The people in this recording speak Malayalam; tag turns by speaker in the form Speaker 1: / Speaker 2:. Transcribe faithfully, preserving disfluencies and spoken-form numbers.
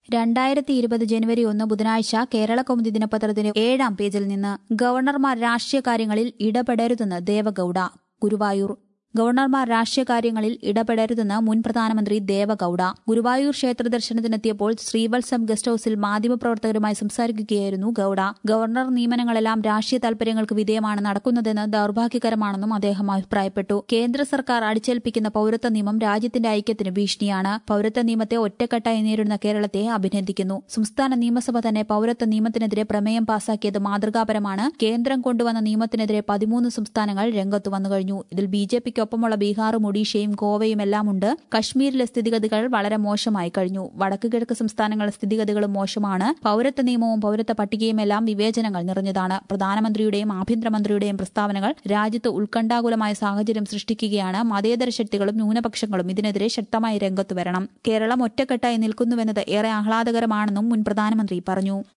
Speaker 1: രണ്ടായിരത്തി ഇരുപത് ജനുവരി ഒന്ന് ബുധനാഴ്ച കേരളകൗമുദി ദിനപത്രത്തിന്റെ ഏഴാം പേജിൽ നിന്ന് ഗവർണർമാർ രാഷ്ട്രീയ കാര്യങ്ങളിൽ ഇടപെടരുതെന്ന് ദേവഗൌഡ. ഗുരുവായൂർ ഗവർണർമാർ രാഷ്ട്രീയ കാര്യങ്ങളിൽ ഇടപെടരുതെന്ന് മുൻ പ്രധാനമന്ത്രി ദേവഗൌഡ. ഗുരുവായൂർ ക്ഷേത്ര ദർശനത്തിനെത്തിയപ്പോൾ ശ്രീവത്സം ഗസ്റ്റ് ഹൌസിൽ മാധ്യമപ്രവർത്തകരുമായി സംസാരിക്കുകയായിരുന്നു ഗൌഡ. ഗവർണർ നിയമനങ്ങളെല്ലാം രാഷ്ട്രീയ താൽപര്യങ്ങൾക്ക് വിധേയമാണ് നടക്കുന്നതെന്ന് ദൌർഭാഗ്യകരമാണെന്നും അദ്ദേഹം അഭിപ്രായപ്പെട്ടു. കേന്ദ്ര സർക്കാർ അടിച്ചേൽപ്പിക്കുന്ന പൌരത്വ നിയമം രാജ്യത്തിന്റെ ഐക്യത്തിന് ഭീഷണിയാണ്. പൌരത്വ നിയമത്തെ ഒറ്റക്കെട്ടായി നേരിടുന്ന കേരളത്തെ അഭിനന്ദിക്കുന്നു. സംസ്ഥാന നിയമസഭ തന്നെ പൌരത്വ നിയമത്തിനെതിരെ പ്രമേയം പാസാക്കിയത് മാതൃകാപരമാണ്. കേന്ദ്രം കൊണ്ടുവന്ന നിയമത്തിനെതിരെ പതിമൂന്ന് സംസ്ഥാനങ്ങൾ രംഗത്തു വന്നുകഴിഞ്ഞു. ഇതിൽ ബി ജെ പിക്ക് ഒപ്പമുള്ള ബീഹാറും ഒഡീഷയും ഗോവയും എല്ലാമുണ്ട്. കശ്മീരിലെ സ്ഥിതിഗതികൾ വളരെ മോശമായി കഴിഞ്ഞു. വടക്ക് കിഴക്ക് സംസ്ഥാനങ്ങളിലെ സ്ഥിതിഗതികളും മോശമാണ്. പൌരത്വ നിയമവും പൌരത്വ പട്ടികയും എല്ലാം വിവേചനങ്ങൾ നിറഞ്ഞതാണ്. പ്രധാനമന്ത്രിയുടെയും ആഭ്യന്തരമന്ത്രിയുടെയും പ്രസ്താവനകൾ രാജ്യത്ത് ഉത്കണ്ഠാകുലമായ സാഹചര്യം സൃഷ്ടിക്കുകയാണ്. മതേതര ശക്തികളും ന്യൂനപക്ഷങ്ങളും ഇതിനെതിരെ ശക്തമായി രംഗത്തു വരണം. കേരളം ഒറ്റക്കെട്ടായി നിൽക്കുന്നുവെന്നത് ഏറെ ആഹ്ലാദകരമാണെന്നും മുൻ പ്രധാനമന്ത്രി പറഞ്ഞു.